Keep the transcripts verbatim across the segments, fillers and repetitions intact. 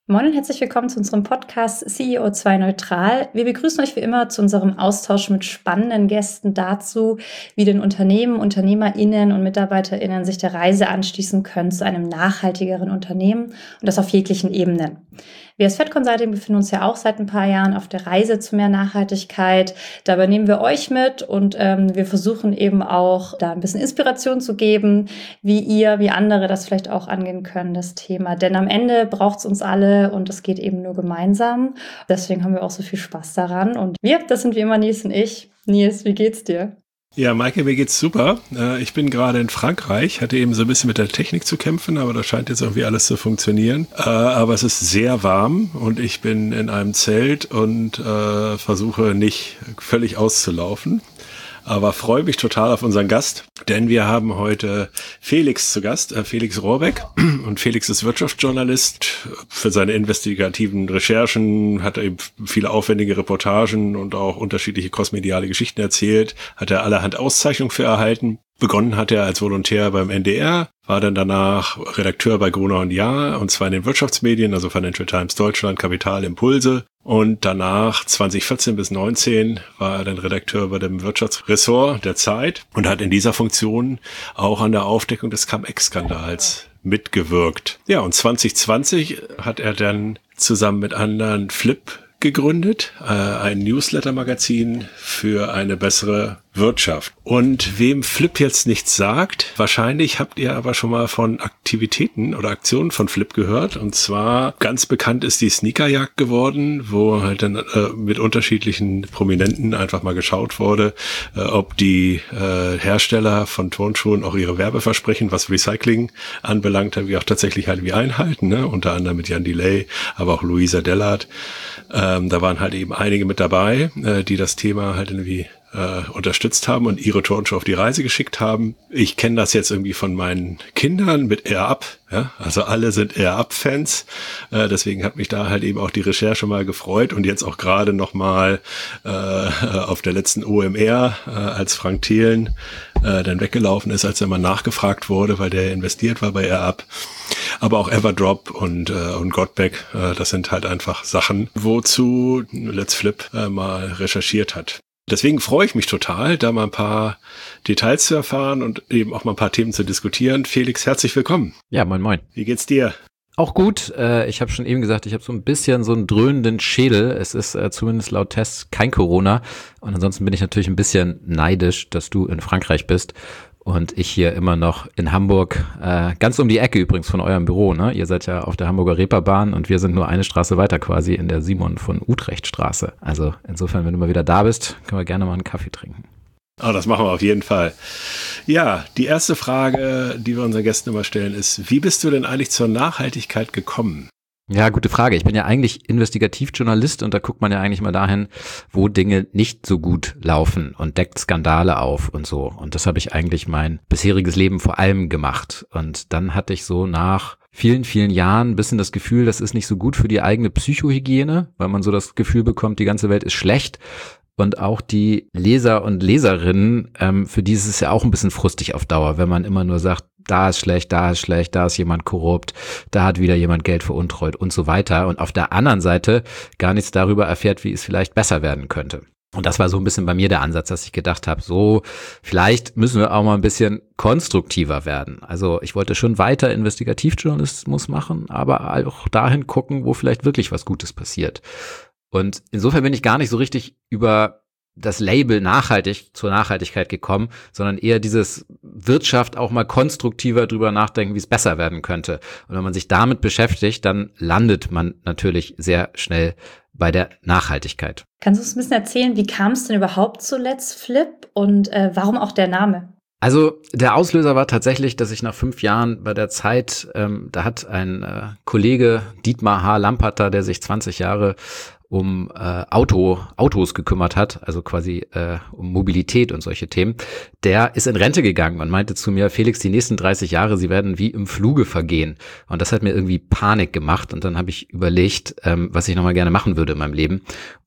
Moin und herzlich willkommen zu unserem Podcast C E O zwei Neutral. Wir begrüßen euch wie immer zu unserem Austausch mit spannenden Gästen dazu, wie denn Unternehmen, UnternehmerInnen und MitarbeiterInnen sich der Reise anschließen können zu einem nachhaltigeren Unternehmen und das auf jeglichen Ebenen. Wir als Fed Consulting befinden uns ja auch seit ein paar Jahren auf der Reise zu mehr Nachhaltigkeit. Dabei nehmen wir euch mit und ähm, wir versuchen eben auch da ein bisschen Inspiration zu geben, wie ihr, wie andere das vielleicht auch angehen können, das Thema. Denn am Ende braucht es uns alle und es geht eben nur gemeinsam. Deswegen haben wir auch so viel Spaß daran. Und wir, das sind wie immer Nils und ich. Nils, wie geht's dir? Ja, Maike, mir geht's super. Ich bin gerade in Frankreich, hatte eben so ein bisschen mit der Technik zu kämpfen, aber da scheint jetzt irgendwie alles zu funktionieren. Aber es ist sehr warm und ich bin in einem Zelt und äh, versuche nicht völlig auszulaufen. Aber freue mich total auf unseren Gast, denn wir haben heute Felix zu Gast, äh, Felix Rohrbeck. Und Felix ist Wirtschaftsjournalist. Für seine investigativen Recherchen hat er eben viele aufwendige Reportagen und auch unterschiedliche crossmediale Geschichten erzählt, hat er allerhand Auszeichnungen für erhalten. Begonnen hat er als Volontär beim N D R, war dann danach Redakteur bei Gruner und Jahr, und zwar in den Wirtschaftsmedien, also Financial Times Deutschland, Kapital, Impulse. Und danach, zwanzig vierzehn bis neunzehn, war er dann Redakteur bei dem Wirtschaftsressort der Zeit und hat in dieser Funktion auch an der Aufdeckung des Cum-Ex-Skandals mitgewirkt. Ja, und zwanzig zwanzig hat er dann zusammen mit anderen Flip gegründet, äh, ein Newsletter-Magazin für eine bessere Wirtschaft. Und wem Flip jetzt nichts sagt, wahrscheinlich habt ihr aber schon mal von Aktivitäten oder Aktionen von Flip gehört. Und zwar ganz bekannt ist die Sneakerjagd geworden, wo halt dann äh, mit unterschiedlichen Prominenten einfach mal geschaut wurde, äh, ob die äh, Hersteller von Turnschuhen auch ihre Werbeversprechen, was Recycling anbelangt, wie auch tatsächlich halt wie einhalten, ne? Unter anderem mit Jan Delay, aber auch Luisa Dellert. Ähm, da waren halt eben einige mit dabei, äh, die das Thema halt irgendwie äh, unterstützt haben und ihre Turnschuhe auf die Reise geschickt haben. Ich kenne das jetzt irgendwie von meinen Kindern mit Air Up, ja, also alle sind Air Up-Fans, äh, deswegen hat mich da halt eben auch die Recherche mal gefreut und jetzt auch gerade nochmal äh, auf der letzten O M R, äh, als Frank Thelen äh, dann weggelaufen ist, als er mal nachgefragt wurde, weil der investiert war bei Air Up. Aber auch Everdrop und äh, und Godback, äh, das sind halt einfach Sachen, wozu Let's Flip äh, mal recherchiert hat. Deswegen freue ich mich total, da mal ein paar Details zu erfahren und eben auch mal ein paar Themen zu diskutieren. Felix, herzlich willkommen. Ja, moin moin. Wie geht's dir? Auch gut. Äh, ich habe schon eben gesagt, ich habe so ein bisschen so einen dröhnenden Schädel. Es ist äh, zumindest laut Tests kein Corona. Und ansonsten bin ich natürlich ein bisschen neidisch, dass du in Frankreich bist und ich hier immer noch in Hamburg, äh, ganz um die Ecke übrigens von eurem Büro, ne? Ihr seid ja auf der Hamburger Reeperbahn und wir sind nur eine Straße weiter quasi in der Simon von Utrecht Straße. Also insofern, wenn du mal wieder da bist, können wir gerne mal einen Kaffee trinken. Oh, das machen wir auf jeden Fall. Ja, die erste Frage, die wir unseren Gästen immer stellen, ist, wie bist du denn eigentlich zur Nachhaltigkeit gekommen? Ja, gute Frage. Ich bin ja eigentlich Investigativjournalist und da guckt man ja eigentlich mal dahin, wo Dinge nicht so gut laufen und deckt Skandale auf und so. Und das habe ich eigentlich mein bisheriges Leben vor allem gemacht. Und dann hatte ich so nach vielen, vielen Jahren ein bisschen das Gefühl, das ist nicht so gut für die eigene Psychohygiene, weil man so das Gefühl bekommt, die ganze Welt ist schlecht. Und auch die Leser und Leserinnen, ähm, für die ist es ja auch ein bisschen frustig auf Dauer, wenn man immer nur sagt, da ist schlecht, da ist schlecht, da ist jemand korrupt, da hat wieder jemand Geld veruntreut und so weiter. Und auf der anderen Seite gar nichts darüber erfährt, wie es vielleicht besser werden könnte. Und das war so ein bisschen bei mir der Ansatz, dass ich gedacht habe, so, vielleicht müssen wir auch mal ein bisschen konstruktiver werden. Also ich wollte schon weiter Investigativjournalismus machen, aber auch dahin gucken, wo vielleicht wirklich was Gutes passiert. Und insofern bin ich gar nicht so richtig über das Label nachhaltig zur Nachhaltigkeit gekommen, sondern eher dieses Wirtschaft auch mal konstruktiver drüber nachdenken, wie es besser werden könnte. Und wenn man sich damit beschäftigt, dann landet man natürlich sehr schnell bei der Nachhaltigkeit. Kannst du uns ein bisschen erzählen, wie kam es denn überhaupt zu Let's Flip und äh, warum auch der Name? Also der Auslöser war tatsächlich, dass ich nach fünf Jahren bei der Zeit, ähm, da hat ein äh, Kollege, Dietmar H. Lamperter, der sich zwanzig Jahre um äh, Auto, Autos gekümmert hat, also quasi äh, um Mobilität und solche Themen, der ist in Rente gegangen und meinte zu mir, Felix, die nächsten dreißig Jahre, sie werden wie im Fluge vergehen. Und das hat mir irgendwie Panik gemacht und dann habe ich überlegt, ähm, was ich nochmal gerne machen würde in meinem Leben.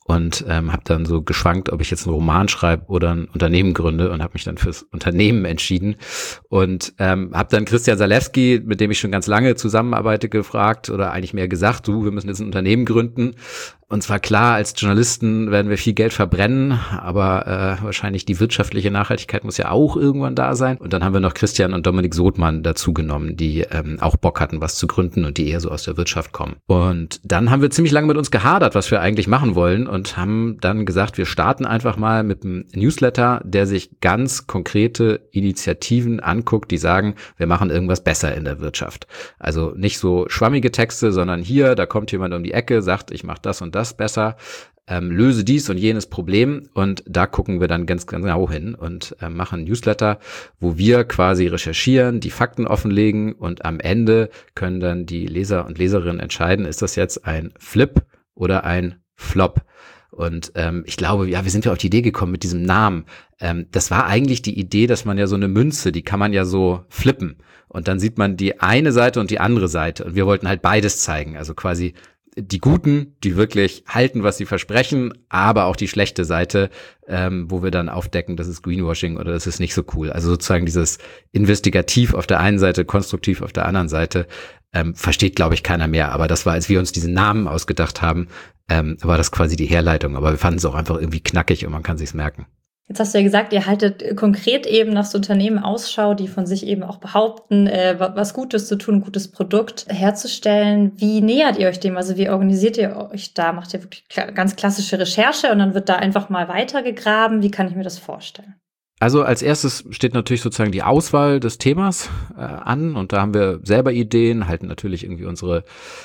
und ähm, habe dann so geschwankt, ob ich jetzt einen Roman schreibe oder ein Unternehmen gründe und habe mich dann fürs Unternehmen entschieden und ähm, habe dann Christian Salewski, mit dem ich schon ganz lange zusammenarbeite, gefragt oder eigentlich mehr gesagt, du, wir müssen jetzt ein Unternehmen gründen. Und zwar klar, als Journalisten werden wir viel Geld verbrennen, aber äh, wahrscheinlich die wirtschaftliche Nachhaltigkeit muss ja auch irgendwann da sein. Und dann haben wir noch Christian und Dominik Sothmann dazu genommen, die ähm, auch Bock hatten, was zu gründen und die eher so aus der Wirtschaft kommen. Und dann haben wir ziemlich lange mit uns gehadert, was wir eigentlich machen wollen und haben dann gesagt, wir starten einfach mal mit einem Newsletter, der sich ganz konkrete Initiativen anguckt, die sagen, wir machen irgendwas besser in der Wirtschaft. Also nicht so schwammige Texte, sondern hier, da kommt jemand um die Ecke, sagt, ich mache das und das besser, ähm, löse dies und jenes Problem und da gucken wir dann ganz, ganz genau hin und äh, machen Newsletter, wo wir quasi recherchieren, die Fakten offenlegen und am Ende können dann die Leser und Leserinnen entscheiden, ist das jetzt ein Flip oder ein Flop. Und ähm, ich glaube, ja, wir sind ja auf die Idee gekommen mit diesem Namen. Ähm, das war eigentlich die Idee, dass man ja so eine Münze, die kann man ja so flippen und dann sieht man die eine Seite und die andere Seite und wir wollten halt beides zeigen, also quasi die Guten, die wirklich halten, was sie versprechen, aber auch die schlechte Seite, ähm, wo wir dann aufdecken, das ist Greenwashing oder das ist nicht so cool. Also sozusagen dieses investigativ auf der einen Seite, konstruktiv auf der anderen Seite, ähm, versteht, glaube ich, keiner mehr. Aber das war, als wir uns diesen Namen ausgedacht haben, ähm, war das quasi die Herleitung. Aber wir fanden es auch einfach irgendwie knackig und man kann sich's merken. Jetzt hast du ja gesagt, ihr haltet konkret eben nach so Unternehmen Ausschau, die von sich eben auch behaupten, äh, was Gutes zu tun, ein gutes Produkt herzustellen. Wie nähert ihr euch dem? Also wie organisiert ihr euch da? Macht ihr wirklich kla- ganz klassische Recherche und dann wird da einfach mal weitergegraben? Wie kann ich mir das vorstellen? Also als erstes steht natürlich sozusagen die Auswahl des Themas äh, an und da haben wir selber Ideen, halten natürlich irgendwie unsere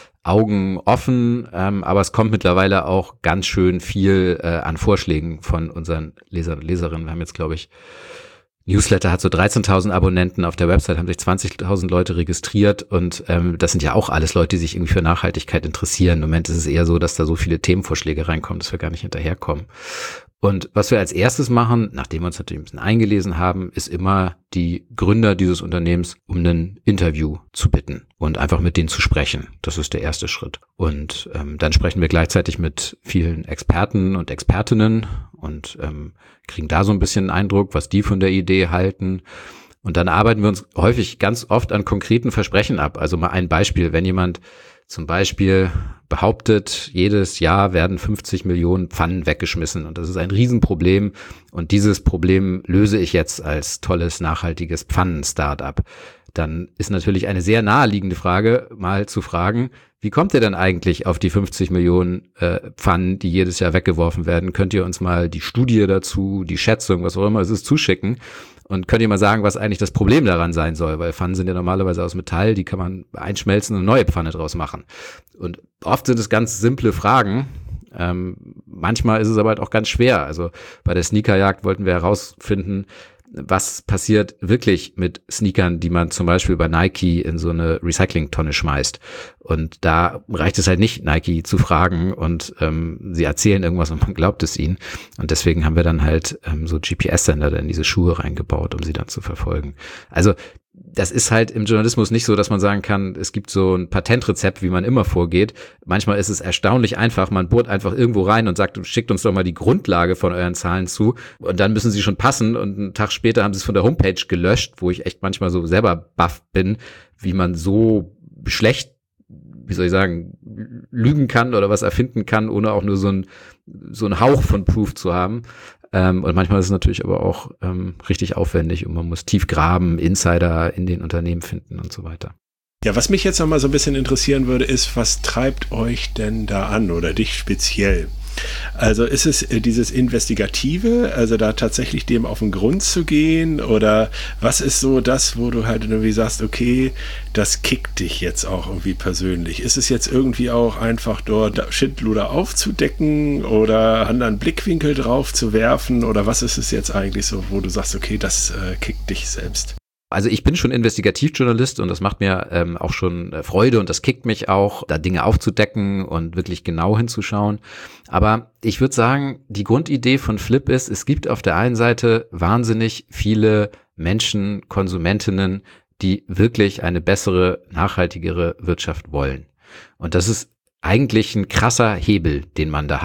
Augen offen, ähm, aber es kommt mittlerweile auch ganz schön viel äh, an Vorschlägen von unseren Lesern und Leserinnen. Wir haben jetzt, glaube ich, Newsletter hat so dreizehntausend Abonnenten, auf der Website haben sich zwanzigtausend Leute registriert und ähm, das sind ja auch alles Leute, die sich irgendwie für Nachhaltigkeit interessieren. Im Moment ist es eher so, dass da so viele Themenvorschläge reinkommen, dass wir gar nicht hinterherkommen. Und was wir als erstes machen, nachdem wir uns natürlich ein bisschen eingelesen haben, ist immer die Gründer dieses Unternehmens um ein Interview zu bitten und einfach mit denen zu sprechen. Das ist der erste Schritt. Und ähm, dann sprechen wir gleichzeitig mit vielen Experten und Expertinnen und ähm, kriegen da so ein bisschen einen Eindruck, was die von der Idee halten. Und dann arbeiten wir uns häufig ganz oft an konkreten Versprechen ab. Also mal ein Beispiel, wenn jemand zum Beispiel behauptet, jedes Jahr werden fünfzig Millionen Pfannen weggeschmissen und das ist ein Riesenproblem und dieses Problem löse ich jetzt als tolles, nachhaltiges Pfannen-Startup. Dann ist natürlich eine sehr naheliegende Frage, mal zu fragen, wie kommt ihr denn eigentlich auf die fünfzig Millionen äh, Pfannen, die jedes Jahr weggeworfen werden? Könnt ihr uns mal die Studie dazu, die Schätzung, was auch immer es ist, zuschicken? Und könnt ihr mal sagen, was eigentlich das Problem daran sein soll? Weil Pfannen sind ja normalerweise aus Metall, die kann man einschmelzen und eine neue Pfanne draus machen. Und oft sind es ganz simple Fragen. Ähm, manchmal ist es aber halt auch ganz schwer. Also bei der Sneakerjagd wollten wir herausfinden, was passiert wirklich mit Sneakern, die man zum Beispiel bei Nike in so eine Recyclingtonne schmeißt. Und da reicht es halt nicht, Nike zu fragen und ähm, sie erzählen irgendwas und man glaubt es ihnen. Und deswegen haben wir dann halt ähm, so G P S-Sender in diese Schuhe reingebaut, um sie dann zu verfolgen. Also das ist halt im Journalismus nicht so, dass man sagen kann, es gibt so ein Patentrezept, wie man immer vorgeht. Manchmal ist es erstaunlich einfach, man bohrt einfach irgendwo rein und sagt, schickt uns doch mal die Grundlage von euren Zahlen zu und dann müssen sie schon passen und einen Tag später haben sie es von der Homepage gelöscht, wo ich echt manchmal so selber baff bin, wie man so schlecht, wie soll ich sagen, lügen kann oder was erfinden kann, ohne auch nur so ein so ein Hauch von Proof zu haben. Ähm, und manchmal ist es natürlich aber auch ähm, richtig aufwendig und man muss tief graben, Insider in den Unternehmen finden und so weiter. Ja, was mich jetzt noch mal so ein bisschen interessieren würde, ist, was treibt euch denn da an oder dich speziell? Also ist es dieses Investigative, also da tatsächlich dem auf den Grund zu gehen oder was ist so das, wo du halt irgendwie sagst, okay, das kickt dich jetzt auch irgendwie persönlich? Ist es jetzt irgendwie auch einfach dort Schindluder aufzudecken oder einen anderen Blickwinkel drauf zu werfen oder was ist es jetzt eigentlich so, wo du sagst, okay, das äh, kickt dich selbst? Also ich bin schon Investigativjournalist und das macht mir ähm, auch schon äh, Freude und das kickt mich auch, da Dinge aufzudecken und wirklich genau hinzuschauen. Aber ich würde sagen, die Grundidee von Flip ist, es gibt auf der einen Seite wahnsinnig viele Menschen, Konsumentinnen, die wirklich eine bessere, nachhaltigere Wirtschaft wollen. Und das ist eigentlich ein krasser Hebel, den man da hat.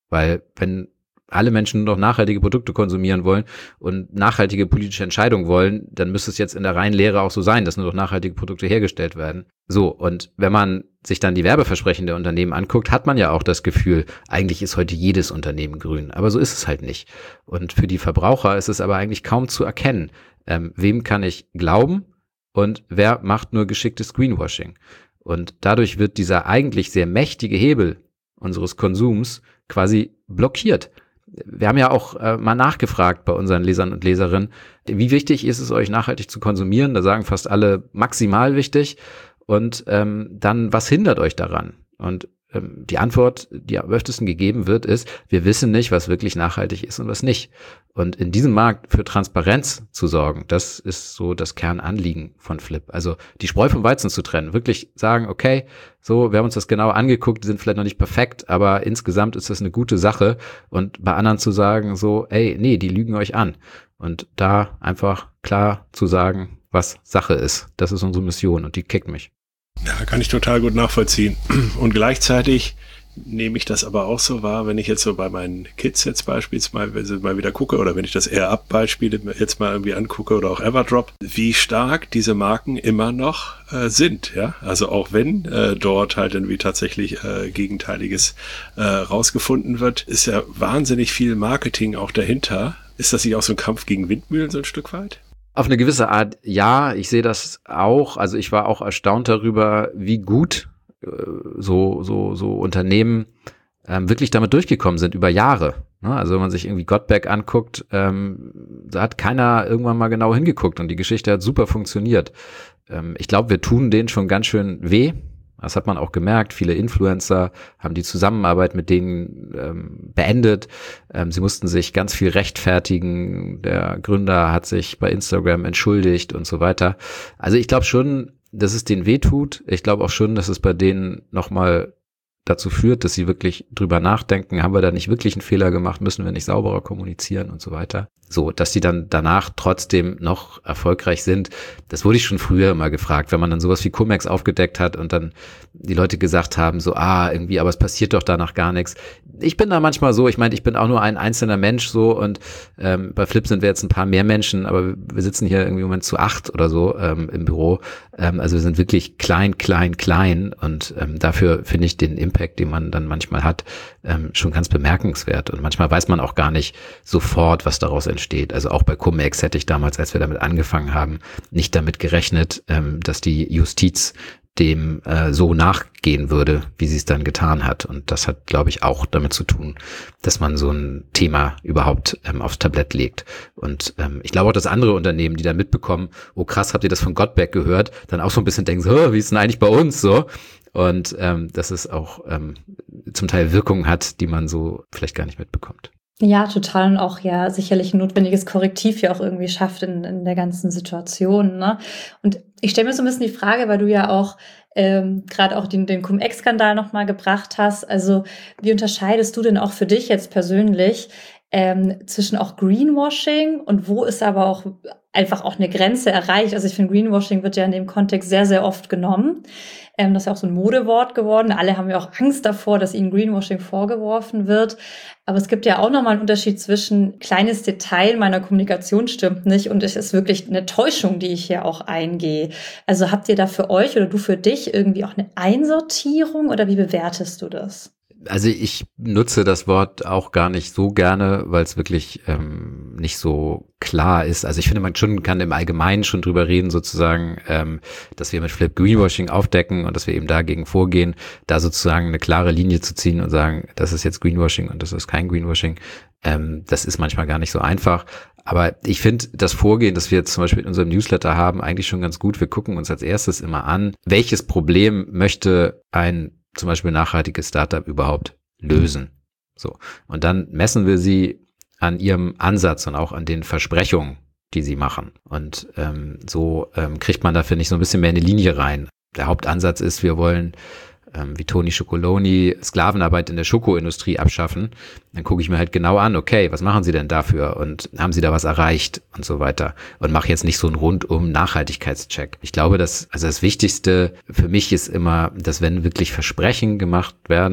Weil wenn alle Menschen nur noch nachhaltige Produkte konsumieren wollen und nachhaltige politische Entscheidungen wollen, dann müsste es jetzt in der reinen Lehre auch so sein, dass nur noch nachhaltige Produkte hergestellt werden. So, und wenn man sich dann die Werbeversprechen der Unternehmen anguckt, hat man ja auch das Gefühl, eigentlich ist heute jedes Unternehmen grün. Aber so ist es halt nicht. Und für die Verbraucher ist es aber eigentlich kaum zu erkennen, ähm, wem kann ich glauben und wer macht nur geschicktes Greenwashing. Und dadurch wird dieser eigentlich sehr mächtige Hebel unseres Konsums quasi blockiert. Wir haben ja auch äh, mal nachgefragt bei unseren Lesern und Leserinnen, wie wichtig ist es euch nachhaltig zu konsumieren? Da sagen fast alle maximal wichtig. Und ähm, dann, was hindert euch daran? Und ähm, die Antwort, die am öftesten gegeben wird, ist, wir wissen nicht, was wirklich nachhaltig ist und was nicht. Und in diesem Markt für Transparenz zu sorgen, das ist so das Kernanliegen von Flip. Also die Spreu vom Weizen zu trennen, wirklich sagen, okay, so, wir haben uns das genau angeguckt, die sind vielleicht noch nicht perfekt, aber insgesamt ist das eine gute Sache. Und bei anderen zu sagen, so, ey, nee, die lügen euch an. Und da einfach klar zu sagen, was Sache ist. Das ist unsere Mission und die kickt mich. Ja, kann ich total gut nachvollziehen. Und gleichzeitig nehme ich das aber auch so wahr, wenn ich jetzt so bei meinen Kids jetzt beispielsweise mal wieder gucke oder wenn ich das Air Up Beispiele jetzt mal irgendwie angucke oder auch Everdrop, wie stark diese Marken immer noch äh, sind, ja. Also auch wenn äh, dort halt irgendwie tatsächlich äh, Gegenteiliges äh, rausgefunden wird, ist ja wahnsinnig viel Marketing auch dahinter. Ist das nicht auch so ein Kampf gegen Windmühlen so ein Stück weit? Auf eine gewisse Art, ja, ich sehe das auch. Also ich war auch erstaunt darüber, wie gut äh, so so so Unternehmen ähm, wirklich damit durchgekommen sind über Jahre. Ne? Also wenn man sich irgendwie Gottberg anguckt, ähm, da hat keiner irgendwann mal genau hingeguckt und die Geschichte hat super funktioniert. Ähm, ich glaube, wir tun denen schon ganz schön weh. Das hat man auch gemerkt. Viele Influencer haben die Zusammenarbeit mit denen ähm, beendet. Ähm, sie mussten sich ganz viel rechtfertigen. Der Gründer hat sich bei Instagram entschuldigt und so weiter. Also ich glaube schon, dass es denen wehtut. Ich glaube auch schon, dass es bei denen nochmal dazu führt, dass sie wirklich drüber nachdenken, haben wir da nicht wirklich einen Fehler gemacht, müssen wir nicht sauberer kommunizieren und so weiter. So, dass die dann danach trotzdem noch erfolgreich sind, das wurde ich schon früher immer gefragt, wenn man dann sowas wie Cum-Ex aufgedeckt hat und dann die Leute gesagt haben, so, ah, irgendwie, aber es passiert doch danach gar nichts. Ich bin da manchmal so, ich meine, ich bin auch nur ein einzelner Mensch so und ähm, bei Flip sind wir jetzt ein paar mehr Menschen, aber wir sitzen hier irgendwie im Moment zu acht oder so ähm, im Büro. Ähm, also wir sind wirklich klein, klein, klein und ähm, dafür finde ich den Impact, den man dann manchmal hat, ähm, schon ganz bemerkenswert. Und manchmal weiß man auch gar nicht sofort, was daraus entsteht. Also auch bei Cum-Ex hätte ich damals, als wir damit angefangen haben, nicht damit gerechnet, ähm, dass die Justiz dem äh, so nachgehen würde, wie sie es dann getan hat. Und das hat, glaube ich, auch damit zu tun, dass man so ein Thema überhaupt ähm, aufs Tablett legt. Und ähm, ich glaube auch, dass andere Unternehmen, die dann mitbekommen, oh krass, habt ihr das von Gottberg gehört, dann auch so ein bisschen denken, so, wie ist denn eigentlich bei uns so? Und ähm, dass es auch ähm, zum Teil Wirkungen hat, die man so vielleicht gar nicht mitbekommt. Ja, total. Und auch ja sicherlich ein notwendiges Korrektiv ja auch irgendwie schafft in, in der ganzen Situation. Ne? Und ich stelle mir so ein bisschen die Frage, weil du ja auch ähm, gerade auch den, den Cum-Ex-Skandal nochmal gebracht hast. Also wie unterscheidest du denn auch für dich jetzt persönlich ähm, zwischen auch Greenwashing und wo ist aber auch einfach auch eine Grenze erreicht? Also ich finde, Greenwashing wird ja in dem Kontext sehr, sehr oft genommen. Ähm, das ist ja auch so ein Modewort geworden. Alle haben ja auch Angst davor, dass ihnen Greenwashing vorgeworfen wird. Aber es gibt ja auch nochmal einen Unterschied zwischen kleines Detail meiner Kommunikation stimmt nicht und es ist wirklich eine Täuschung, die ich hier auch eingehe. Also habt ihr da für euch oder du für dich irgendwie auch eine Einsortierung oder wie bewertest du das? Also ich nutze das Wort auch gar nicht so gerne, weil es wirklich ähm, nicht so klar ist. Also ich finde, man schon kann im Allgemeinen schon drüber reden, sozusagen, ähm, dass wir mit Flip Greenwashing aufdecken und dass wir eben dagegen vorgehen, da sozusagen eine klare Linie zu ziehen und sagen, das ist jetzt Greenwashing und das ist kein Greenwashing. Ähm, das ist manchmal gar nicht so einfach. Aber ich finde das Vorgehen, das wir jetzt zum Beispiel in unserem Newsletter haben, eigentlich schon ganz gut. Wir gucken uns als erstes immer an, welches Problem möchte ein zum Beispiel nachhaltiges Startup überhaupt lösen. So. Und dann messen wir sie an ihrem Ansatz und auch an den Versprechungen, die sie machen. Und ähm, so ähm, kriegt man da, finde ich, so ein bisschen mehr eine Linie rein. Der Hauptansatz ist, wir wollen, ähm, wie Toni Chocoloni, Sklavenarbeit in der Schokoindustrie abschaffen. Dann gucke ich mir halt genau an, okay, was machen sie denn dafür und haben sie da was erreicht und so weiter. Und mache jetzt nicht so einen rundum Nachhaltigkeitscheck. Ich glaube, dass also das Wichtigste für mich ist immer, dass wenn wirklich Versprechen gemacht werden,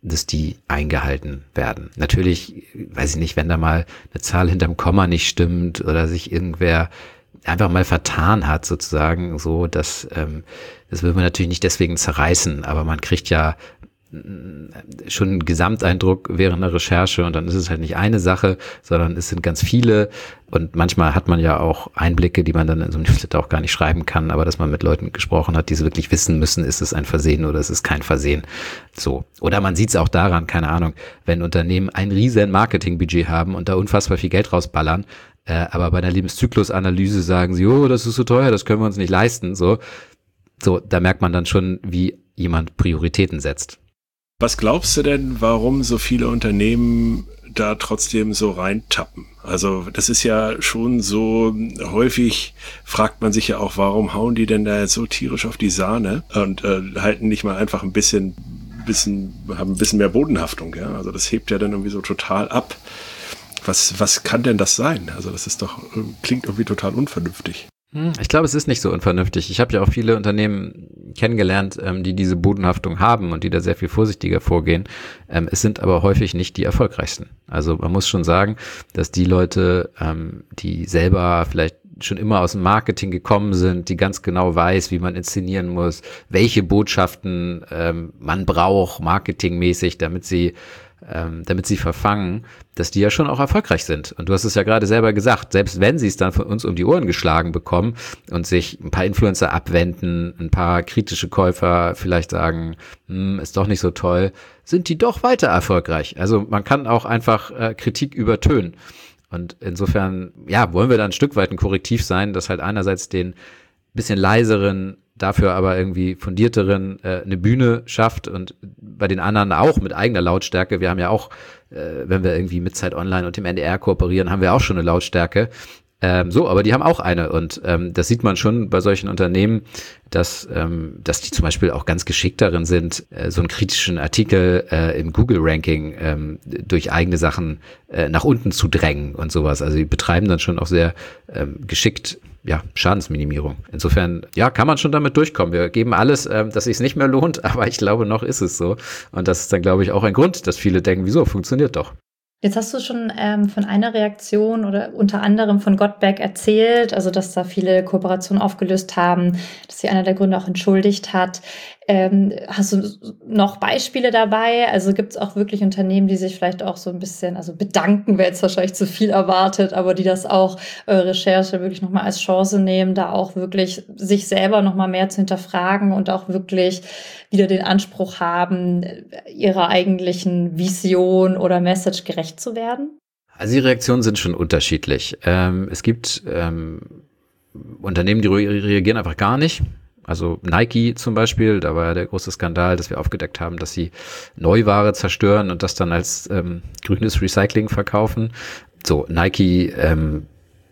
dass die eingehalten werden. Natürlich, weiß ich nicht, wenn da mal eine Zahl hinterm Komma nicht stimmt oder sich irgendwer einfach mal vertan hat sozusagen, so, dass ähm, das will man natürlich nicht deswegen zerreißen, aber man kriegt ja schon einen Gesamteindruck während der Recherche und dann ist es halt nicht eine Sache, sondern es sind ganz viele und manchmal hat man ja auch Einblicke, die man dann in so einem Newsletter auch gar nicht schreiben kann, aber dass man mit Leuten gesprochen hat, die es wirklich wissen müssen, ist es ein Versehen oder ist es kein Versehen. So. Oder man sieht es auch daran, keine Ahnung, wenn Unternehmen ein riesen Marketingbudget haben und da unfassbar viel Geld rausballern, äh, aber bei einer Lebenszyklusanalyse sagen sie, oh, das ist so teuer, das können wir uns nicht leisten, so. So, da merkt man dann schon, wie jemand Prioritäten setzt. Was glaubst du denn, warum so viele Unternehmen da trotzdem so reintappen? Also das ist ja schon so, häufig fragt man sich ja auch, warum hauen die denn da jetzt so tierisch auf die Sahne und äh, halten nicht mal einfach ein bisschen, bisschen, haben ein bisschen mehr Bodenhaftung, ja? Also das hebt ja dann irgendwie so total ab. Was, was kann denn das sein? Also das ist doch, klingt irgendwie total unvernünftig. Ich glaube, es ist nicht so unvernünftig. Ich habe ja auch viele Unternehmen kennengelernt, ähm, die diese Bodenhaftung haben und die da sehr viel vorsichtiger vorgehen. Ähm, es sind aber häufig nicht die erfolgreichsten. Also man muss schon sagen, dass die Leute, ähm, die selber vielleicht schon immer aus dem Marketing gekommen sind, die ganz genau weiß, wie man inszenieren muss, welche Botschaften ähm, man braucht, marketingmäßig, damit sie Ähm, damit sie verfangen, dass die ja schon auch erfolgreich sind. Und du hast es ja gerade selber gesagt, selbst wenn sie es dann von uns um die Ohren geschlagen bekommen und sich ein paar Influencer abwenden, ein paar kritische Käufer vielleicht sagen, hm, ist doch nicht so toll, sind die doch weiter erfolgreich. Also man kann auch einfach äh, Kritik übertönen. Und insofern, ja, wollen wir da ein Stück weit ein Korrektiv sein, das halt einerseits den bisschen leiseren, dafür aber irgendwie fundierteren äh, eine Bühne schafft und bei den anderen auch mit eigener Lautstärke. Wir haben ja auch, äh, wenn wir irgendwie mit Zeit Online und dem N D R kooperieren, haben wir auch schon eine Lautstärke. Ähm, so, aber die haben auch eine und ähm, das sieht man schon bei solchen Unternehmen, dass ähm, dass die zum Beispiel auch ganz geschickt darin sind, äh, so einen kritischen Artikel äh, im Google-Ranking ähm, durch eigene Sachen äh, nach unten zu drängen und sowas. Also die betreiben dann schon auch sehr ähm, geschickt ja, Schadensminimierung. Insofern, ja, kann man schon damit durchkommen. Wir geben alles, ähm, dass es sich nicht mehr lohnt, aber ich glaube, noch ist es so. Und das ist dann, glaube ich, auch ein Grund, dass viele denken, wieso, funktioniert doch. Jetzt hast du schon ähm, von einer Reaktion oder unter anderem von Gottberg erzählt, also dass da viele Kooperationen aufgelöst haben, dass sie einer der Gründe auch entschuldigt hat. Ähm, hast du noch Beispiele dabei? Also gibt es auch wirklich Unternehmen, die sich vielleicht auch so ein bisschen, also bedanken, wäre jetzt wahrscheinlich zu viel erwartet, aber die das auch, eure Recherche wirklich nochmal als Chance nehmen, da auch wirklich sich selber nochmal mehr zu hinterfragen und auch wirklich wieder den Anspruch haben, ihrer eigentlichen Vision oder Message gerecht zu werden? Also die Reaktionen sind schon unterschiedlich. Ähm, es gibt ähm, Unternehmen, die re- reagieren einfach gar nicht. Also Nike zum Beispiel, da war ja der große Skandal, dass wir aufgedeckt haben, dass sie Neuware zerstören und das dann als ähm, grünes Recycling verkaufen. So, Nike ähm,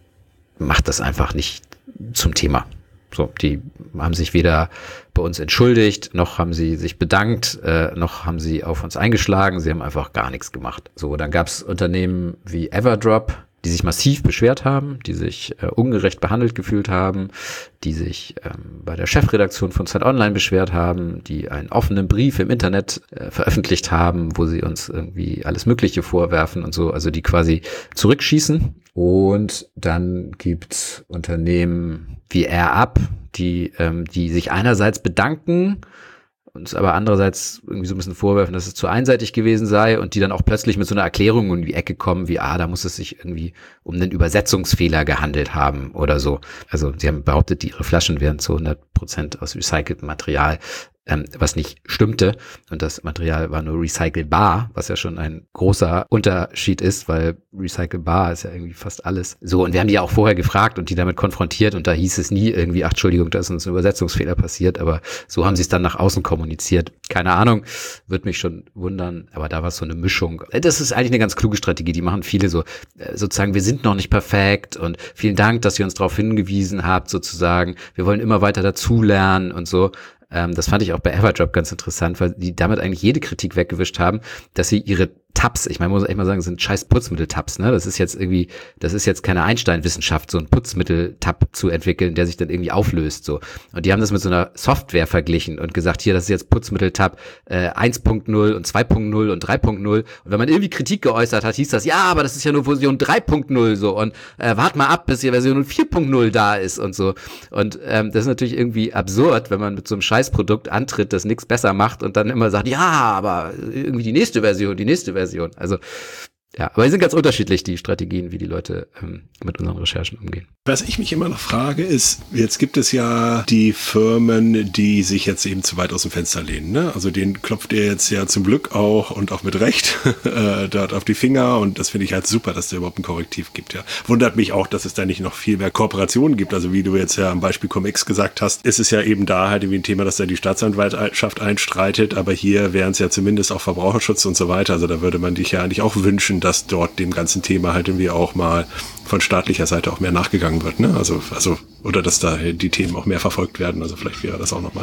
macht das einfach nicht zum Thema. So, die haben sich weder bei uns entschuldigt, noch haben sie sich bedankt, äh, noch haben sie auf uns eingeschlagen. Sie haben einfach gar nichts gemacht. So, dann gab es Unternehmen wie Everdrop, die sich massiv beschwert haben, die sich äh, ungerecht behandelt gefühlt haben, die sich ähm, bei der Chefredaktion von Zeit Online beschwert haben, die einen offenen Brief im Internet äh, veröffentlicht haben, wo sie uns irgendwie alles Mögliche vorwerfen und so, also die quasi zurückschießen. Und dann gibt's Unternehmen wie AirUp, die ähm, die sich einerseits bedanken, uns aber andererseits irgendwie so ein bisschen vorwerfen, dass es zu einseitig gewesen sei und die dann auch plötzlich mit so einer Erklärung in die Ecke kommen, wie, ah, da muss es sich irgendwie um einen Übersetzungsfehler gehandelt haben oder so. Also sie haben behauptet, ihre Flaschen wären zu hundert Prozent aus recyceltem Material, ähm, was nicht stimmte. Und das Material war nur recycelbar, was ja schon ein großer Unterschied ist, weil recycelbar ist ja irgendwie fast alles. So, und wir haben die ja auch vorher gefragt und die damit konfrontiert und da hieß es nie irgendwie, ach, Entschuldigung, da ist uns ein Übersetzungsfehler passiert, aber so haben sie es dann nach außen kommuniziert. Keine Ahnung, würde mich schon wundern, aber da war es so eine Mischung. Das ist eigentlich eine ganz kluge Strategie, die machen viele so, sozusagen, wir sind noch nicht perfekt und vielen Dank, dass ihr uns darauf hingewiesen habt, sozusagen, wir wollen immer weiter dazulernen und so. Das fand ich auch bei Everdrop ganz interessant, weil die damit eigentlich jede Kritik weggewischt haben, dass sie ihre Tabs, ich meine, muss echt mal sagen, das sind scheiß Putzmittel-Tabs, ne? Das ist jetzt irgendwie, das ist jetzt keine Einstein-Wissenschaft, so ein Putzmittel-Tab zu entwickeln, der sich dann irgendwie auflöst, so. Und die haben das mit so einer Software verglichen und gesagt, hier, das ist jetzt Putzmittel-Tab äh, eins Punkt null und zwei Punkt null und drei Punkt null. Und wenn man irgendwie Kritik geäußert hat, hieß das, ja, aber das ist ja nur Version drei Punkt null, so. Und äh, wart mal ab, bis hier Version vier Punkt null da ist und so. Und ähm, das ist natürlich irgendwie absurd, wenn man mit so einem Scheißprodukt antritt, das nichts besser macht und dann immer sagt, ja, aber irgendwie die nächste Version, die nächste Version. Also, ja, aber die sind ganz unterschiedlich, die Strategien, wie die Leute ähm, mit unseren Recherchen umgehen. Was ich mich immer noch frage ist, jetzt gibt es ja die Firmen, die sich jetzt eben zu weit aus dem Fenster lehnen, ne? Also denen klopft ihr jetzt ja zum Glück auch und auch mit Recht äh, dort auf die Finger und das finde ich halt super, dass es da überhaupt ein Korrektiv gibt, ja. Wundert mich auch, dass es da nicht noch viel mehr Kooperationen gibt, also wie du jetzt ja am Beispiel Cum-Ex gesagt hast, ist es ja eben da halt irgendwie ein Thema, dass da die Staatsanwaltschaft einstreitet, aber hier wären es ja zumindest auch Verbraucherschutz und so weiter, also da würde man dich ja eigentlich auch wünschen, dass dort dem ganzen Thema halt irgendwie auch mal von staatlicher Seite auch mehr nachgegangen wird, ne? Also, also, oder dass da die Themen auch mehr verfolgt werden. Also vielleicht wäre das auch nochmal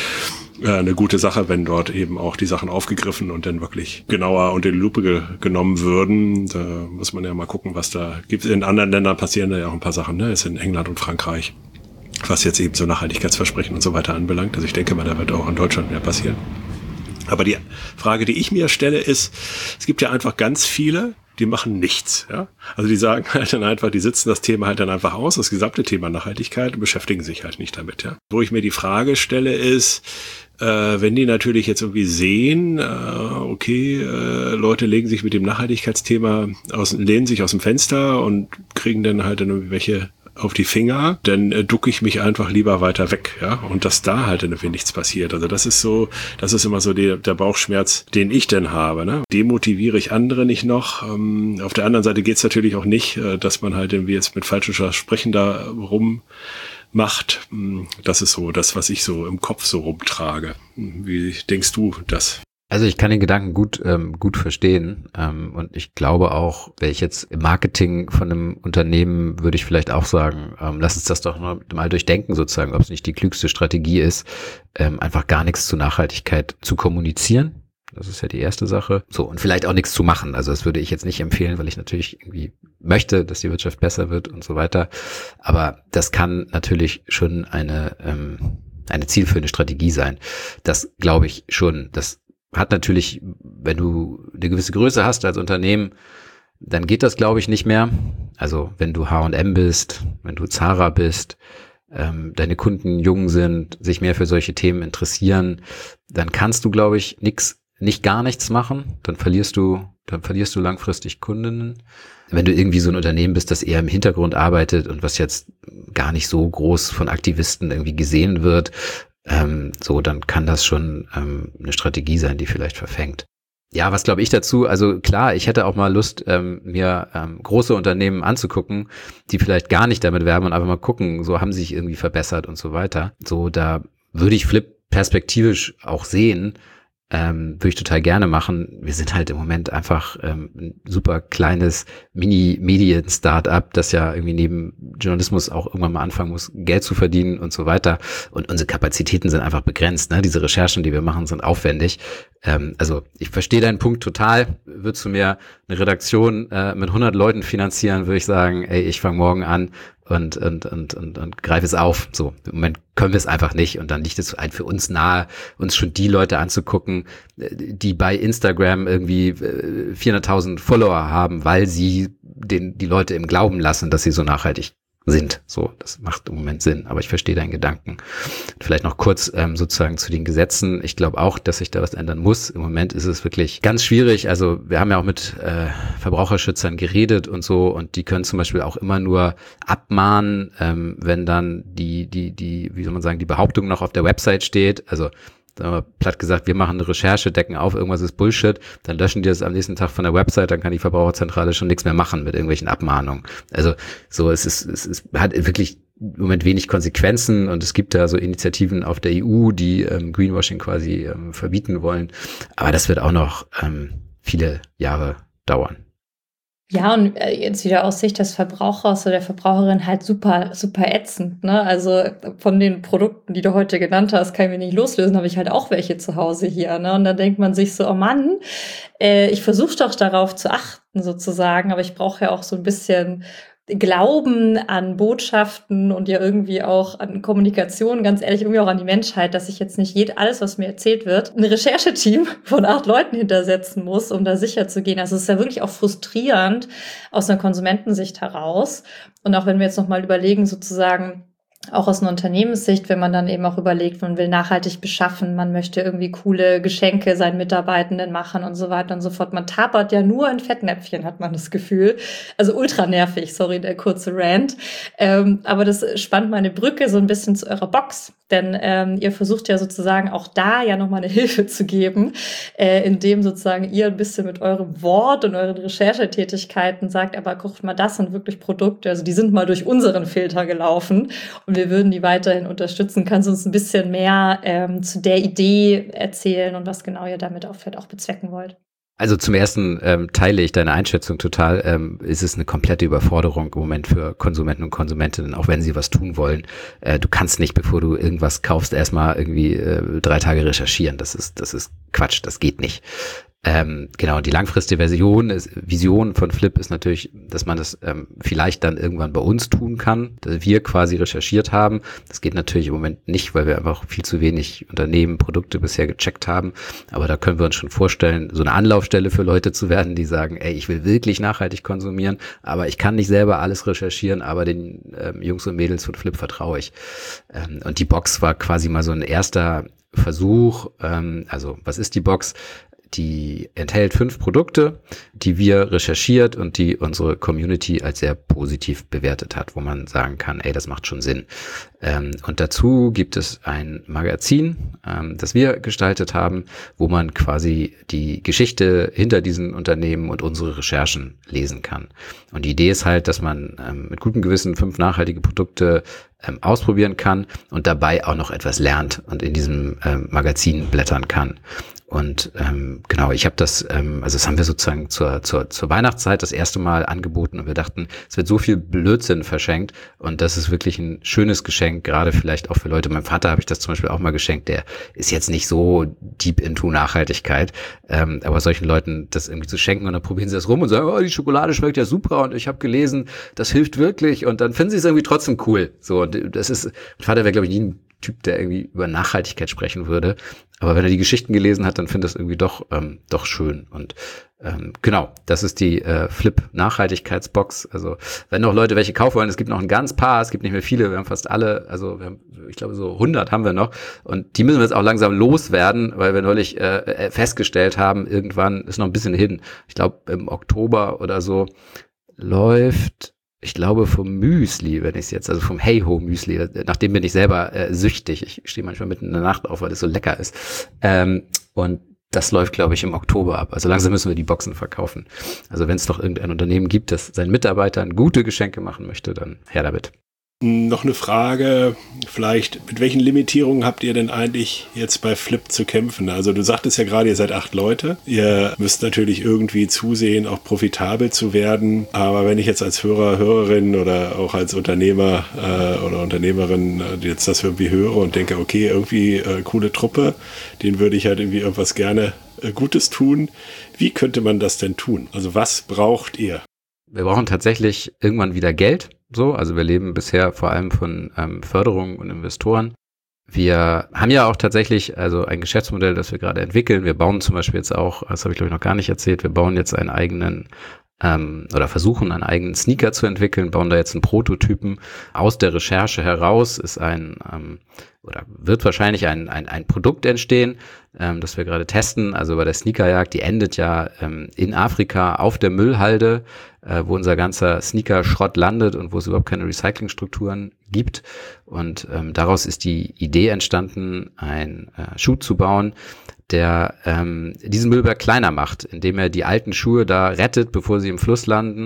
äh, eine gute Sache, wenn dort eben auch die Sachen aufgegriffen und dann wirklich genauer unter die Lupe ge- genommen würden. Da muss man ja mal gucken, was da gibt. In anderen Ländern passieren da ja auch ein paar Sachen, ne? Ist in England und Frankreich, was jetzt eben so Nachhaltigkeitsversprechen und so weiter anbelangt. Also ich denke mal, da wird auch in Deutschland mehr passieren. Aber die Frage, die ich mir stelle, ist, es gibt ja einfach ganz viele, die machen nichts, ja. Also die sagen halt dann einfach, die sitzen das Thema halt dann einfach aus, das gesamte Thema Nachhaltigkeit und beschäftigen sich halt nicht damit, ja. Wo ich mir die Frage stelle ist, äh, wenn die natürlich jetzt irgendwie sehen, äh, okay, äh, Leute legen sich mit dem Nachhaltigkeitsthema aus, lehnen sich aus dem Fenster und kriegen dann halt dann irgendwelche auf die Finger, dann äh, ducke ich mich einfach lieber weiter weg, ja, und dass da halt irgendwie nichts passiert. Also das ist so, das ist immer so die, der Bauchschmerz, den ich denn habe, ne? Demotiviere ich andere nicht noch? Ähm, auf der anderen Seite geht's natürlich auch nicht, äh, dass man halt irgendwie jetzt mit falschen Versprechen da rummacht. Das ist so das, was ich so im Kopf so rumtrage. Wie denkst du das? Also ich kann den Gedanken gut ähm, gut verstehen ähm, und ich glaube auch, wäre ich jetzt im Marketing von einem Unternehmen, würde ich vielleicht auch sagen, ähm, lass uns das doch mal durchdenken sozusagen, ob es nicht die klügste Strategie ist, ähm, einfach gar nichts zu Nachhaltigkeit zu kommunizieren. Das ist ja die erste Sache. So, und vielleicht auch nichts zu machen. Also das würde ich jetzt nicht empfehlen, weil ich natürlich irgendwie möchte, dass die Wirtschaft besser wird und so weiter. Aber das kann natürlich schon eine ähm, eine zielführende Strategie sein. Das glaube ich schon. Das hat natürlich, wenn du eine gewisse Größe hast als Unternehmen, dann geht das, glaube ich, nicht mehr. Also wenn du H und M bist, wenn du Zara bist, ähm, deine Kunden jung sind, sich mehr für solche Themen interessieren, dann kannst du, glaube ich, nix, nicht gar nichts machen. Dann verlierst du, dann verlierst du langfristig Kundinnen. Wenn du irgendwie so ein Unternehmen bist, das eher im Hintergrund arbeitet und was jetzt gar nicht so groß von Aktivisten irgendwie gesehen wird, Ähm, so, dann kann das schon ähm, eine Strategie sein, die vielleicht verfängt. Ja, was glaube ich dazu? Also klar, ich hätte auch mal Lust, ähm, mir ähm, große Unternehmen anzugucken, die vielleicht gar nicht damit werben und einfach mal gucken, so haben sie sich irgendwie verbessert und so weiter. So, da würde ich Flip perspektivisch auch sehen, ähm, würde ich total gerne machen. Wir sind halt im Moment einfach ähm, ein super kleines Mini-Medien-Startup, das ja irgendwie neben Journalismus auch irgendwann mal anfangen muss, Geld zu verdienen und so weiter. Und unsere Kapazitäten sind einfach begrenzt, ne? Diese Recherchen, die wir machen, sind aufwendig. Ähm, also ich verstehe deinen Punkt total. Würdest du mir eine Redaktion äh, mit hundert Leuten finanzieren, würde ich sagen, ey, ich fange morgen an und und und und, und greife es auf. So, im Moment können wir es einfach nicht und dann liegt es ein für uns nahe, uns schon die Leute anzugucken, die bei Instagram irgendwie vierhunderttausend Follower haben, weil sie den die Leute im Glauben lassen, dass sie so nachhaltig sind. So, das macht im Moment Sinn, aber ich verstehe deinen Gedanken. Vielleicht noch kurz ähm, sozusagen zu den Gesetzen. Ich glaube auch, dass sich da was ändern muss. Im Moment ist es wirklich ganz schwierig. Also wir haben ja auch mit äh, Verbraucherschützern geredet und so und die können zum Beispiel auch immer nur abmahnen, ähm, wenn dann die, die, die, wie soll man sagen, die Behauptung noch auf der Website steht. Also platt gesagt, wir machen eine Recherche, decken auf, irgendwas ist Bullshit, dann löschen die das am nächsten Tag von der Website, dann kann die Verbraucherzentrale schon nichts mehr machen mit irgendwelchen Abmahnungen. Also so, es ist, es ist, hat wirklich im Moment wenig Konsequenzen und es gibt da so Initiativen auf der E U, die ähm, Greenwashing quasi ähm, verbieten wollen, aber das wird auch noch ähm, viele Jahre dauern. Ja, und äh, jetzt wieder aus Sicht des Verbrauchers oder der Verbraucherin halt super, super ätzend, ne? Also von den Produkten, die du heute genannt hast, kann ich mich nicht loslösen, habe ich halt auch welche zu Hause hier, ne? Und dann denkt man sich so, oh Mann, äh, ich versuche doch darauf zu achten sozusagen, aber ich brauche ja auch so ein bisschen Glauben an Botschaften und ja irgendwie auch an Kommunikation, ganz ehrlich, irgendwie auch an die Menschheit, dass ich jetzt nicht jed- alles, was mir erzählt wird, ein Rechercheteam von acht Leuten hintersetzen muss, um da sicher zu gehen. Also es ist ja wirklich auch frustrierend aus einer Konsumentensicht heraus. Und auch wenn wir jetzt nochmal überlegen, sozusagen, auch aus einer Unternehmenssicht, wenn man dann eben auch überlegt, man will nachhaltig beschaffen, man möchte irgendwie coole Geschenke seinen Mitarbeitenden machen und so weiter und so fort. Man tapert ja nur in Fettnäpfchen, hat man das Gefühl. Also ultra nervig, sorry, der kurze Rant. Ähm, aber das spannt meine Brücke so ein bisschen zu eurer Box. Denn ähm, ihr versucht ja sozusagen auch da ja nochmal eine Hilfe zu geben, äh, indem sozusagen ihr ein bisschen mit eurem Wort und euren Recherchetätigkeiten sagt, aber guckt mal, das sind wirklich Produkte, also die sind mal durch unseren Filter gelaufen und wir würden die weiterhin unterstützen. Kannst du uns ein bisschen mehr ähm, zu der Idee erzählen und was genau ihr damit auch vielleicht auch bezwecken wollt? Also zum ersten ähm, teile ich deine Einschätzung total. Ähm, ist es eine komplette Überforderung im Moment für Konsumenten und Konsumentinnen, auch wenn sie was tun wollen. Äh, du kannst nicht, bevor du irgendwas kaufst, erstmal irgendwie äh, drei Tage recherchieren. Das ist, das ist Quatsch, das geht nicht. Ähm, genau, die langfristige Version ist, Vision von Flip ist natürlich, dass man das ähm, vielleicht dann irgendwann bei uns tun kann, dass wir quasi recherchiert haben. Das geht natürlich im Moment nicht, weil wir einfach viel zu wenig Unternehmen, Produkte bisher gecheckt haben. Aber da können wir uns schon vorstellen, so eine Anlaufstelle für Leute zu werden, die sagen, ey, ich will wirklich nachhaltig konsumieren, aber ich kann nicht selber alles recherchieren, aber den ähm, Jungs und Mädels von Flip vertraue ich. Ähm, und die Box war quasi mal so ein erster Versuch. Ähm, also was ist die Box? Die enthält fünf Produkte, die wir recherchiert und die unsere Community als sehr positiv bewertet hat, wo man sagen kann, ey, das macht schon Sinn. Ähm, und dazu gibt es ein Magazin, ähm, das wir gestaltet haben, wo man quasi die Geschichte hinter diesen Unternehmen und unsere Recherchen lesen kann. Und die Idee ist halt, dass man ähm, mit gutem Gewissen fünf nachhaltige Produkte ähm, ausprobieren kann und dabei auch noch etwas lernt und in diesem ähm, Magazin blättern kann. Und ähm, genau, ich habe das, ähm, also das haben wir sozusagen zur, zur, zur Weihnachtszeit das erste Mal angeboten und wir dachten, es wird so viel Blödsinn verschenkt und das ist wirklich ein schönes Geschenk, gerade vielleicht auch für Leute. Meinem Vater habe ich das zum Beispiel auch mal geschenkt, der ist jetzt nicht so deep into Nachhaltigkeit, ähm, aber solchen Leuten das irgendwie zu schenken und dann probieren sie das rum und sagen, oh, die Schokolade schmeckt ja super und ich habe gelesen, das hilft wirklich und dann finden sie es irgendwie trotzdem cool. So, und das ist, mein Vater wäre, glaube ich, nie ein Typ, der irgendwie über Nachhaltigkeit sprechen würde. Aber wenn er die Geschichten gelesen hat, dann findet er es irgendwie doch ähm, doch schön. Und ähm, genau, das ist die äh, Flip-Nachhaltigkeitsbox. Also wenn noch Leute welche kaufen wollen, es gibt noch ein ganz paar, es gibt nicht mehr viele, wir haben fast alle, also wir haben, ich glaube so hundert haben wir noch. Und die müssen wir jetzt auch langsam loswerden, weil wir neulich äh, festgestellt haben, irgendwann ist noch ein bisschen hin. Ich glaube im Oktober oder so läuft... Ich glaube vom Müsli, wenn ich es jetzt, also vom Hey-Ho Müsli, nachdem bin ich selber äh, süchtig. Ich stehe manchmal mitten in der Nacht auf, weil es so lecker ist. Ähm, und das läuft, glaube ich, im Oktober ab. Also langsam müssen wir die Boxen verkaufen. Also wenn es noch irgendein Unternehmen gibt, das seinen Mitarbeitern gute Geschenke machen möchte, dann her damit. Noch eine Frage, vielleicht, mit welchen Limitierungen habt ihr denn eigentlich jetzt bei Flip zu kämpfen? Also du sagtest ja gerade, ihr seid acht Leute. Ihr müsst natürlich irgendwie zusehen, auch profitabel zu werden. Aber wenn ich jetzt als Hörer, Hörerin oder auch als Unternehmer äh, oder Unternehmerin äh, jetzt das irgendwie höre und denke, okay, irgendwie äh, coole Truppe, denen würde ich halt irgendwie irgendwas gerne äh, Gutes tun. Wie könnte man das denn tun? Also was braucht ihr? Wir brauchen tatsächlich irgendwann wieder Geld. So, also wir leben bisher vor allem von ähm, Förderung und Investoren. Wir haben ja auch tatsächlich also ein Geschäftsmodell, das wir gerade entwickeln. Wir bauen zum Beispiel jetzt auch, das habe ich glaube ich noch gar nicht erzählt, wir bauen jetzt einen eigenen ähm, oder versuchen einen eigenen Sneaker zu entwickeln, bauen da jetzt einen Prototypen. Aus der Recherche heraus ist ein ähm, oder wird wahrscheinlich ein ein, ein Produkt entstehen, ähm, das wir gerade testen. Also bei der Sneakerjagd, die endet ja ähm, in Afrika auf der Müllhalde, äh, wo unser ganzer Sneaker-Schrott landet und wo es überhaupt keine Recyclingstrukturen gibt. Und ähm, daraus ist die Idee entstanden, ein äh, Schuh zu bauen, der ähm, diesen Müllberg kleiner macht, indem er die alten Schuhe da rettet, bevor sie im Fluss landen,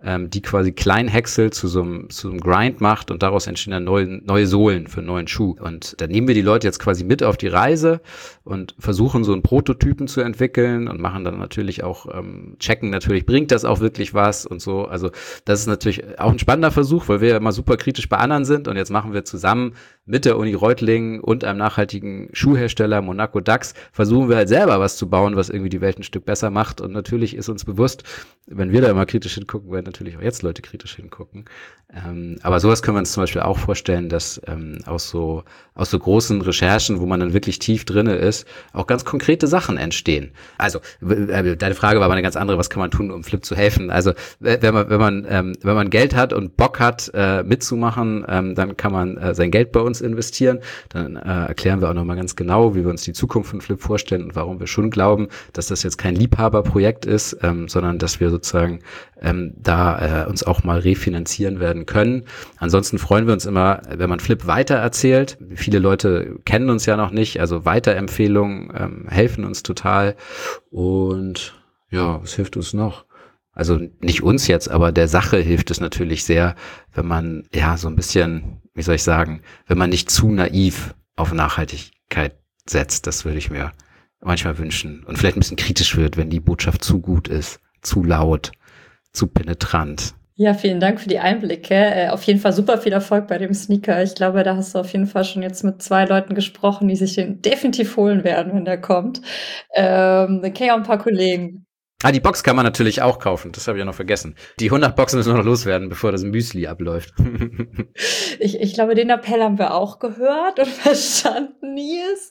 ähm, die quasi Kleinhäcksel zu so einem, zu einem Grind macht und daraus entstehen dann neue, neue Sohlen für einen neuen Schuh. Und da nehmen wir die Leute jetzt quasi mit auf die Reise und versuchen so einen Prototypen zu entwickeln und machen dann natürlich auch, ähm, checken natürlich, bringt das auch wirklich was und so. Also das ist natürlich auch ein spannender Versuch, weil wir ja immer super kritisch bei anderen sind und jetzt machen wir zusammen mit der Uni Reutlingen und einem nachhaltigen Schuhhersteller Monaco Dax, versuchen wir halt selber was zu bauen, was irgendwie die Welt ein Stück besser macht. Und natürlich ist uns bewusst, wenn wir da immer kritisch hingucken, werden natürlich auch jetzt Leute kritisch hingucken. Ähm, aber sowas können wir uns zum Beispiel auch vorstellen, dass ähm, aus so aus so großen Recherchen, wo man dann wirklich tief drinne ist, auch ganz konkrete Sachen entstehen. Also äh, deine Frage war aber eine ganz andere, was kann man tun, um Flip zu helfen? Also wenn man wenn man ähm, wenn man Geld hat und Bock hat äh, mitzumachen, ähm, dann kann man äh, sein Geld bei uns investieren. Dann äh, erklären wir auch nochmal ganz genau, wie wir uns die Zukunft von Flip vorstellen und warum wir schon glauben, dass das jetzt kein Liebhaberprojekt ist, ähm, sondern dass wir sozusagen ähm, da äh, uns auch mal refinanzieren werden können. Ansonsten freuen wir uns immer, wenn man Flip weitererzählt. Viele Leute kennen uns ja noch nicht, also Weiterempfehlungen ähm, helfen uns total. Und ja, was hilft uns noch? Also nicht uns jetzt, aber der Sache hilft es natürlich sehr, wenn man ja so ein bisschen, wie soll ich sagen, wenn man nicht zu naiv auf Nachhaltigkeit setzt. Das würde ich mir manchmal wünschen. Und vielleicht ein bisschen kritisch wird, wenn die Botschaft zu gut ist, zu laut, zu penetrant. Ja, vielen Dank für die Einblicke. Äh, auf jeden Fall super viel Erfolg bei dem Sneaker. Ich glaube, da hast du auf jeden Fall schon jetzt mit zwei Leuten gesprochen, die sich den definitiv holen werden, wenn der kommt. Ähm, dann kenne ich auch ein paar Kollegen. Ah, die Box kann man natürlich auch kaufen. Das habe ich ja noch vergessen. Die hundert Boxen müssen wir noch loswerden, bevor das Müsli abläuft. ich, ich glaube, den Appell haben wir auch gehört und verstanden, Nils.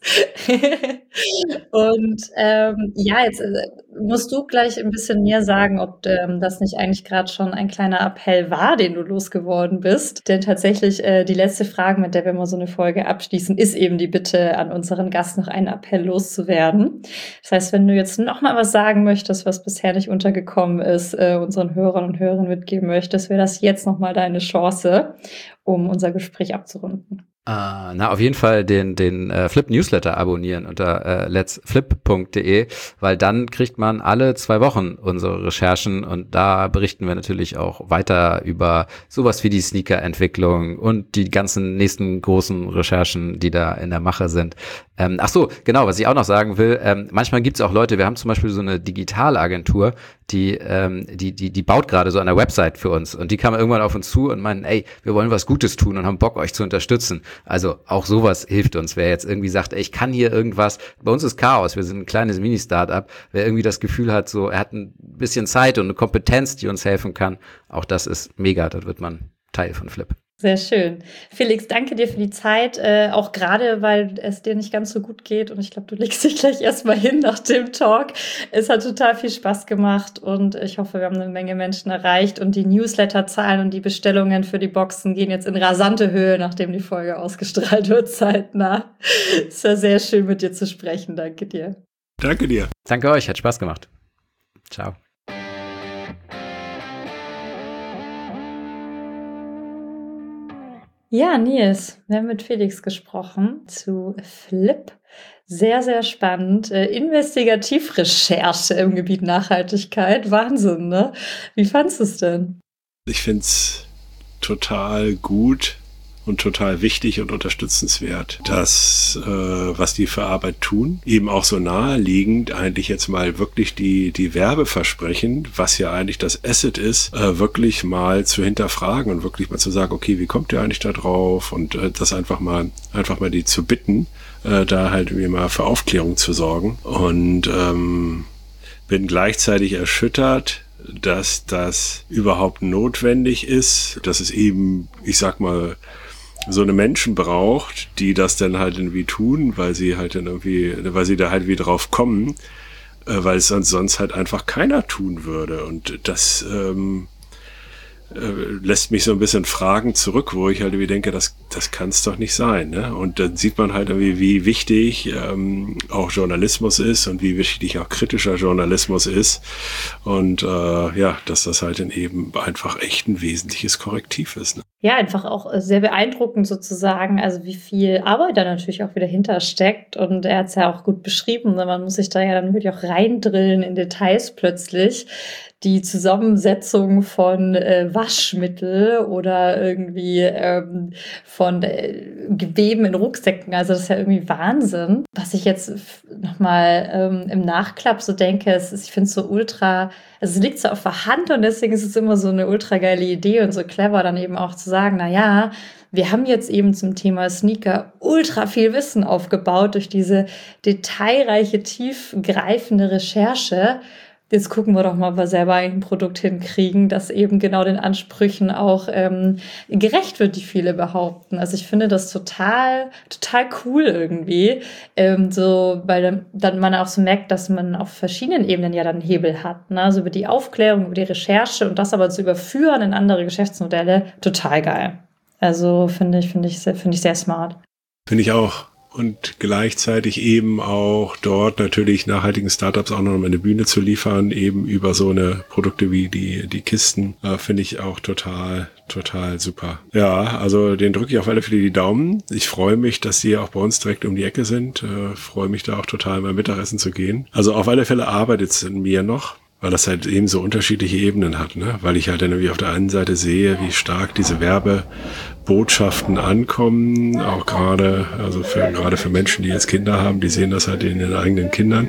und ähm, ja, jetzt äh, musst du gleich ein bisschen mehr sagen, ob ähm, das nicht eigentlich gerade schon ein kleiner Appell war, den du losgeworden bist. Denn tatsächlich äh, die letzte Frage, mit der wir mal so eine Folge abschließen, ist eben die Bitte an unseren Gast, noch einen Appell loszuwerden. Das heißt, wenn du jetzt noch mal was sagen möchtest, was bisher nicht untergekommen ist, äh, unseren Hörern und Hörern mitgeben möchtest, wäre das jetzt noch mal deine Chance, um unser Gespräch abzurunden. Uh, na, auf jeden Fall den den äh, Flip Newsletter abonnieren unter äh, lets flip punkt de, weil dann kriegt man alle zwei Wochen unsere Recherchen und da berichten wir natürlich auch weiter über sowas wie die Sneaker-Entwicklung und die ganzen nächsten großen Recherchen, die da in der Mache sind. Ähm, ach so, genau, was ich auch noch sagen will, ähm, manchmal gibt's auch Leute, wir haben zum Beispiel so eine Digitalagentur, die ähm, die die die baut gerade so eine Website für uns und die kam irgendwann auf uns zu und meinen, ey, wir wollen was Gutes tun und haben Bock, euch zu unterstützen. Also auch sowas hilft uns. Wer jetzt irgendwie sagt, ey, ich kann hier irgendwas, bei uns ist Chaos, wir sind ein kleines Mini-Startup, wer irgendwie das Gefühl hat, so er hat ein bisschen Zeit und eine Kompetenz, die uns helfen kann, auch das ist mega, da wird man Teil von Flip. Sehr schön. Felix, danke dir für die Zeit, äh, auch gerade, weil es dir nicht ganz so gut geht und ich glaube, du legst dich gleich erstmal hin nach dem Talk. Es hat total viel Spaß gemacht und ich hoffe, wir haben eine Menge Menschen erreicht und die Newsletter-Zahlen und die Bestellungen für die Boxen gehen jetzt in rasante Höhe, nachdem die Folge ausgestrahlt wird, zeitnah. Es war sehr schön, mit dir zu sprechen. Danke dir. Danke dir. Danke euch, hat Spaß gemacht. Ciao. Ja, Nils, wir haben mit Felix gesprochen zu Flip. Sehr, sehr spannend. Äh, Investigativrecherche im Gebiet Nachhaltigkeit. Wahnsinn, ne? Wie fandst du es denn? Ich finde es total gut und total wichtig und unterstützenswert, dass, äh, was die für Arbeit tun, eben auch so naheliegend eigentlich jetzt mal wirklich die, die Werbeversprechen, was ja eigentlich das Asset ist, äh, wirklich mal zu hinterfragen und wirklich mal zu sagen, okay, wie kommt ihr eigentlich da drauf und äh, das einfach mal, einfach mal die zu bitten, äh, da halt irgendwie mal für Aufklärung zu sorgen und ähm, bin gleichzeitig erschüttert, dass das überhaupt notwendig ist, dass es eben, ich sag mal, so eine Menschen braucht, die das dann halt irgendwie tun, weil sie halt dann irgendwie, weil sie da halt wieder drauf kommen, äh, weil es sonst, sonst halt einfach keiner tun würde. Und das ähm, äh, lässt mich so ein bisschen Fragen zurück, wo ich halt irgendwie denke, das, das kann es doch nicht sein. Ne? Und dann sieht man halt irgendwie, wie wichtig ähm, auch Journalismus ist und wie wichtig auch kritischer Journalismus ist. Und äh, ja, dass das halt dann eben einfach echt ein wesentliches Korrektiv ist. Ne? Ja, einfach auch sehr beeindruckend sozusagen, also wie viel Arbeit da natürlich auch wieder hintersteckt. Und er hat es ja auch gut beschrieben, man muss sich da ja dann wirklich auch reindrillen in Details plötzlich. Die Zusammensetzung von äh, Waschmittel oder irgendwie ähm, von äh, Geweben in Rucksäcken, also das ist ja irgendwie Wahnsinn. Was ich jetzt nochmal ähm, im Nachklapp so denke, es ist, ich finde es so ultra, also es liegt so auf der Hand und deswegen ist es immer so eine ultra geile Idee und so clever dann eben auch zu sagen, na ja, wir haben jetzt eben zum Thema Sneaker ultra viel Wissen aufgebaut durch diese detailreiche, tiefgreifende Recherche. Jetzt gucken wir doch mal, ob wir selber ein Produkt hinkriegen, das eben genau den Ansprüchen auch ähm, gerecht wird, die viele behaupten. Also ich finde das total, total cool irgendwie, ähm, so, weil dann, dann man auch so merkt, dass man auf verschiedenen Ebenen ja dann einen Hebel hat, ne? Also über die Aufklärung, über die Recherche und das aber zu überführen in andere Geschäftsmodelle, total geil. Also finde ich, finde ich, sehr, finde ich sehr smart. Finde ich auch. Und gleichzeitig eben auch dort natürlich nachhaltigen Startups auch noch mal eine Bühne zu liefern, eben über so eine Produkte wie die die Kisten, äh, finde ich auch total, total super. Ja, also den drücke ich auf alle Fälle die Daumen. Ich freue mich, dass die auch bei uns direkt um die Ecke sind. Äh, freue mich da auch total, mal Mittagessen zu gehen. Also auf alle Fälle arbeitet es in mir noch, weil das halt eben so unterschiedliche Ebenen hat, ne? Weil ich halt dann irgendwie auf der einen Seite sehe, wie stark diese Werbebotschaften ankommen, auch gerade, also für, gerade für Menschen, die jetzt Kinder haben, die sehen das halt in den eigenen Kindern.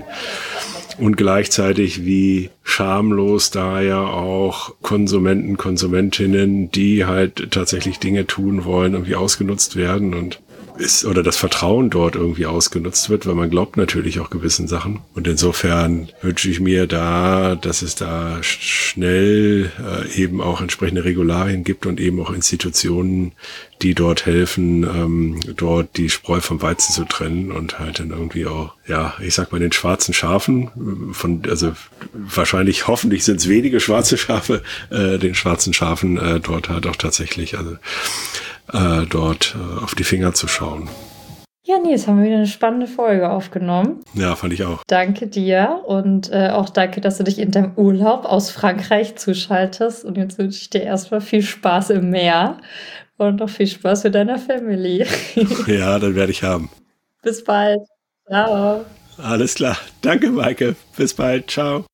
Und gleichzeitig wie schamlos da ja auch Konsumenten, Konsumentinnen, die halt tatsächlich Dinge tun wollen, irgendwie ausgenutzt werden und ist, oder das Vertrauen dort irgendwie ausgenutzt wird, weil man glaubt natürlich auch gewissen Sachen. Und insofern wünsche ich mir da, dass es da schnell äh, eben auch entsprechende Regularien gibt und eben auch Institutionen, die dort helfen, ähm, dort die Spreu vom Weizen zu trennen und halt dann irgendwie auch, ja, ich sag mal, den schwarzen Schafen, von, also wahrscheinlich, hoffentlich sind es wenige schwarze Schafe, äh, den schwarzen Schafen äh, dort halt auch tatsächlich, also Äh, dort äh, auf die Finger zu schauen. Ja, nee, jetzt haben wir wieder eine spannende Folge aufgenommen. Ja, fand ich auch. Danke dir und äh, auch danke, dass du dich in deinem Urlaub aus Frankreich zuschaltest. Und jetzt wünsche ich dir erstmal viel Spaß im Meer und noch viel Spaß mit deiner Family. Ja, dann werde ich haben. Bis bald. Ciao. Alles klar. Danke, Maike. Bis bald. Ciao.